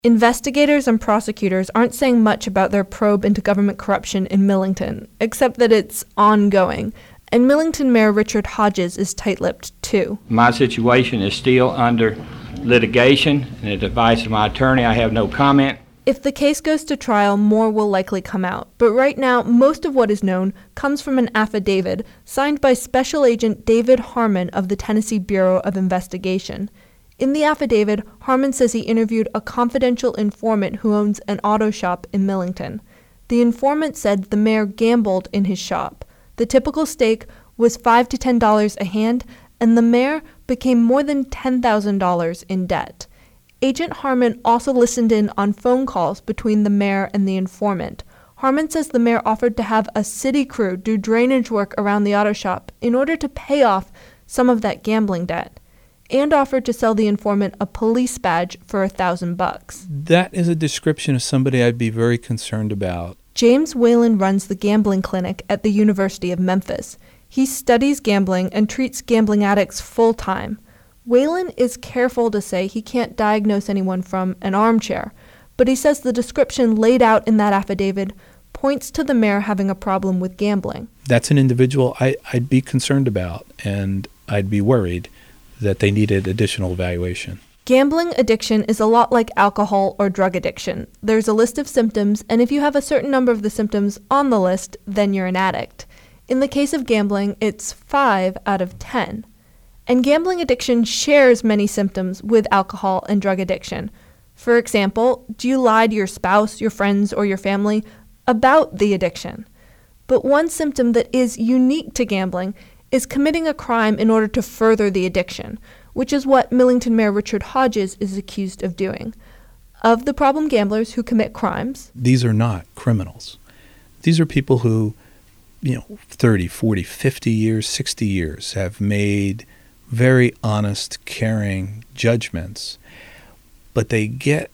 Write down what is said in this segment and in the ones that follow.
Investigators and prosecutors aren't saying much about their probe into government corruption in Millington, except that it's ongoing. And Millington Mayor Richard Hodges is tight-lipped, too. My situation is still under litigation, and at the advice of my attorney, I have no comment. If the case goes to trial, more will likely come out. But right now, most of what is known comes from an affidavit signed by Special Agent David Harmon of the Tennessee Bureau of Investigation. In the affidavit, Harmon says he interviewed a confidential informant who owns an auto shop in Millington. The informant said the mayor gambled in his shop. The typical stake was $5 to $10 a hand, and the mayor became more than $10,000 in debt. Agent Harmon also listened in on phone calls between the mayor and the informant. Harmon says the mayor offered to have a city crew do drainage work around the auto shop in order to pay off some of that gambling debt, and offered to sell the informant a police badge for $1,000. That is a description of somebody I'd be very concerned about. James Whalen runs the gambling clinic at the University of Memphis. He studies gambling and treats gambling addicts full-time. Whalen is careful to say he can't diagnose anyone from an armchair, but he says the description laid out in that affidavit points to the mayor having a problem with gambling. That's an individual I'd be concerned about, and I'd be worried that they needed additional evaluation. Gambling addiction is a lot like alcohol or drug addiction. There's a list of symptoms, and if you have a certain number of the symptoms on the list, then you're an addict. In the case of gambling, it's 5 out of 10. And gambling addiction shares many symptoms with alcohol and drug addiction. For example, do you lie to your spouse, your friends, or your family about the addiction? But one symptom that is unique to gambling is committing a crime in order to further the addiction, which is what Millington Mayor Richard Hodges is accused of doing. Of the problem gamblers who commit crimes, these are not criminals. These are people who, 30, 40, 50 years, 60 years have made very honest, caring judgments, but they get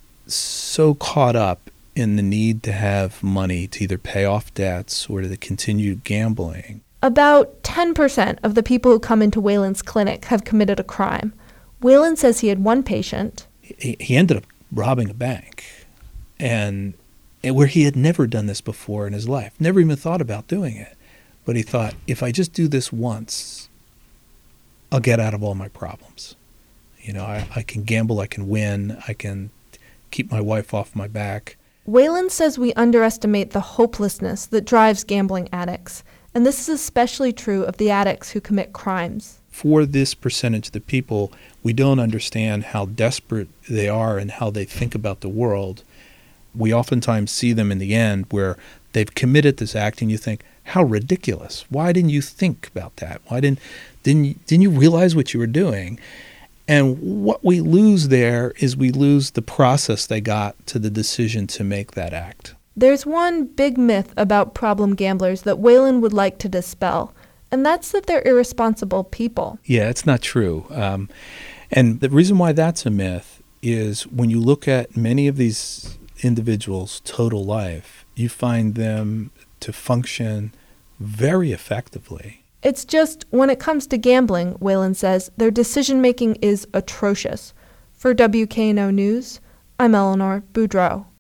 so caught up in the need to have money to either pay off debts or to continue gambling. About 10% of the people who come into Whalen's clinic have committed a crime. Whalen says he had one patient. He ended up robbing a bank, and where he had never done this before in his life, never even thought about doing it. But he thought, if I just do this once, I'll get out of all my problems. I can gamble, I can win, I can keep my wife off my back. Whalen says we underestimate the hopelessness that drives gambling addicts, and this is especially true of the addicts who commit crimes. For this percentage of the people, we don't understand how desperate they are and how they think about the world. We oftentimes see them in the end where they've committed this act and you think, how ridiculous. Why didn't you think about that? Why didn't you realize what you were doing? And what we lose there is we lose the process they got to the decision to make that act. There's one big myth about problem gamblers that Whalen would like to dispel, and that's that they're irresponsible people. Yeah, it's not true. And the reason why that's a myth is when you look at many of these individuals' total life, you find them to function very effectively. It's just, when it comes to gambling, Whalen says, their decision-making is atrocious. For WKNO News, I'm Eleanor Boudreau.